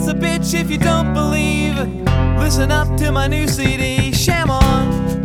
is a bitch if you don't believe. Listen up to my new CD, Sham On.